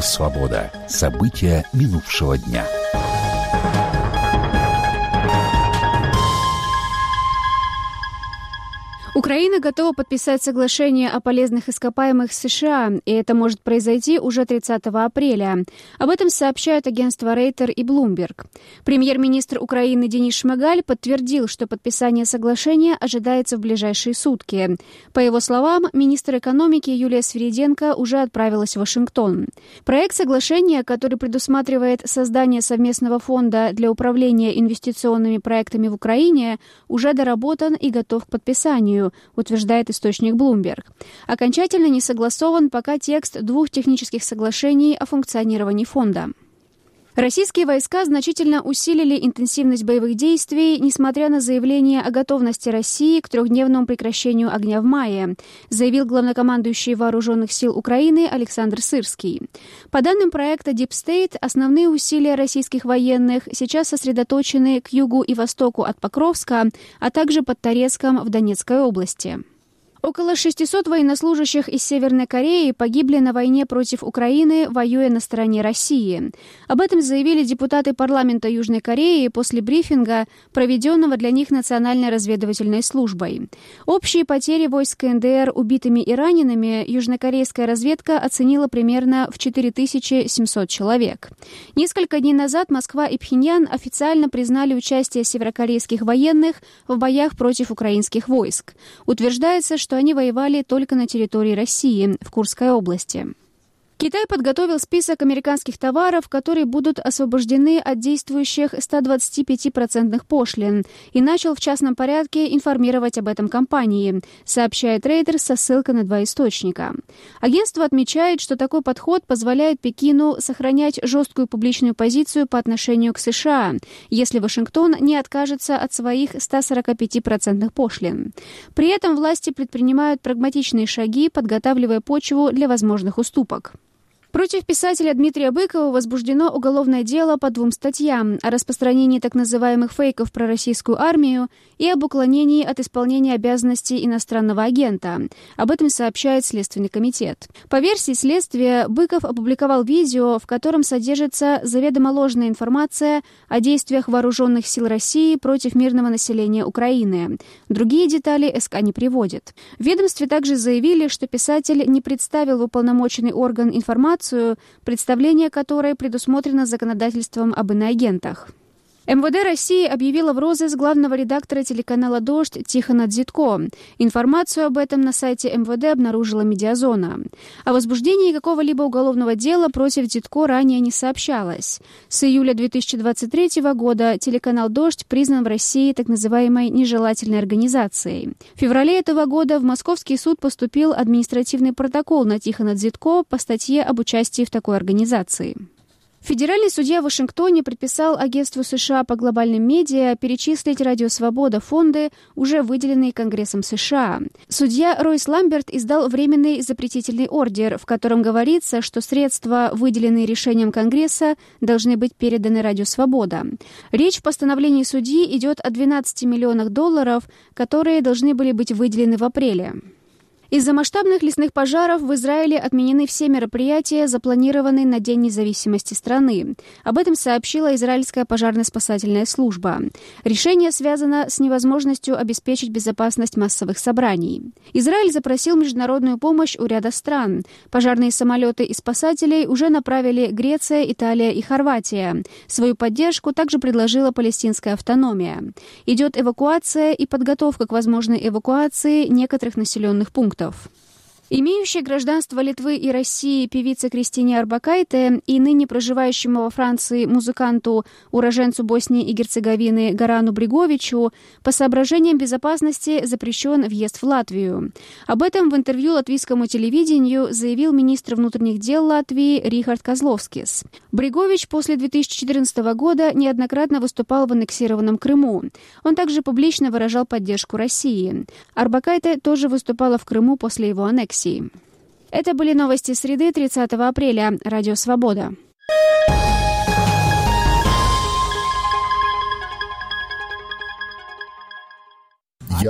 «Свобода». События минувшего дня. Украина готова подписать соглашение о полезных ископаемых с США, и это может произойти уже 30 апреля. Об этом сообщают агентства Рейтер и Bloomberg. Премьер-министр Украины Денис Шмыгаль подтвердил, что подписание соглашения ожидается в ближайшие сутки. По его словам, министр экономики Юлия Свириденко уже отправилась в Вашингтон. Проект соглашения, который предусматривает создание совместного фонда для управления инвестиционными проектами в Украине, уже доработан и готов к подписанию, утверждает источник Bloomberg. Окончательно не согласован пока текст 2 технических соглашений о функционировании фонда. Российские войска значительно усилили интенсивность боевых действий, несмотря на заявление о готовности России к 3-дневному прекращению огня в мае, заявил главнокомандующий Вооруженных сил Украины Александр Сырский. По данным проекта Deep State, основные усилия российских военных сейчас сосредоточены к югу и востоку от Покровска, а также под Торецком в Донецкой области. Около 600 военнослужащих из Северной Кореи погибли на войне против Украины, воюя на стороне России. Об этом заявили депутаты парламента Южной Кореи после брифинга, проведенного для них Национальной разведывательной службой. Общие потери войск КНДР убитыми и ранеными южнокорейская разведка оценила примерно в 4700 человек. Несколько дней назад Москва и Пхеньян официально признали участие северокорейских военных в боях против украинских войск. Утверждается, что они воевали только на территории России, в Курской области. Китай подготовил список американских товаров, которые будут освобождены от действующих 125% пошлин, и начал в частном порядке информировать об этом компании, сообщает Reuters со ссылкой на 2 источника. Агентство отмечает, что такой подход позволяет Пекину сохранять жесткую публичную позицию по отношению к США, если Вашингтон не откажется от своих 145% пошлин. При этом власти предпринимают прагматичные шаги, подготавливая почву для возможных уступок. Против писателя Дмитрия Быкова возбуждено уголовное дело по 2 статьям о распространении так называемых фейков про российскую армию и об уклонении от исполнения обязанностей иностранного агента. Об этом сообщает Следственный комитет. По версии следствия, Быков опубликовал видео, в котором содержится заведомо ложная информация о действиях вооруженных сил России против мирного населения Украины. Другие детали СК не приводит. В ведомстве также заявили, что писатель не представил в уполномоченный орган информацию, представление которой предусмотрено законодательством об иноагентах. МВД России объявила в розыск главного редактора телеканала «Дождь» Тихона Дзитко. Информацию об этом на сайте МВД обнаружила «Медиазона». О возбуждении какого-либо уголовного дела против Дзитко ранее не сообщалось. С июля 2023 года телеканал «Дождь» признан в России так называемой нежелательной организацией. В феврале этого года в Московский суд поступил административный протокол на Тихона Дзитко по статье об участии в такой организации. Федеральный судья в Вашингтоне предписал агентству США по глобальным медиа перечислить «Радио Свобода» фонды, уже выделенные Конгрессом США. Судья Ройс Ламберт издал временный запретительный ордер, в котором говорится, что средства, выделенные решением Конгресса, должны быть переданы «Радио Свобода». Речь в постановлении судьи идет о $12 миллионах, которые должны были быть выделены в апреле. Из-за масштабных лесных пожаров в Израиле отменены все мероприятия, запланированные на День независимости страны. Об этом сообщила израильская пожарно-спасательная служба. Решение связано с невозможностью обеспечить безопасность массовых собраний. Израиль запросил международную помощь у ряда стран. Пожарные самолеты и спасателей уже направили Греция, Италия и Хорватия. Свою поддержку также предложила палестинская автономия. Идет эвакуация и подготовка к возможной эвакуации некоторых населенных пунктов. Имеющая гражданство Литвы и России певица Кристине Орбакайте и ныне проживающему во Франции музыканту, уроженцу Боснии и Герцеговины Горану Бриговичу по соображениям безопасности запрещен въезд в Латвию. Об этом в интервью латвийскому телевидению заявил министр внутренних дел Латвии Рихард Козловскис. Бригович после 2014 года неоднократно выступал в аннексированном Крыму. Он также публично выражал поддержку России. Орбакайте тоже выступала в Крыму после его аннексии. Это были новости среды 30 апреля. Радио «Свобода».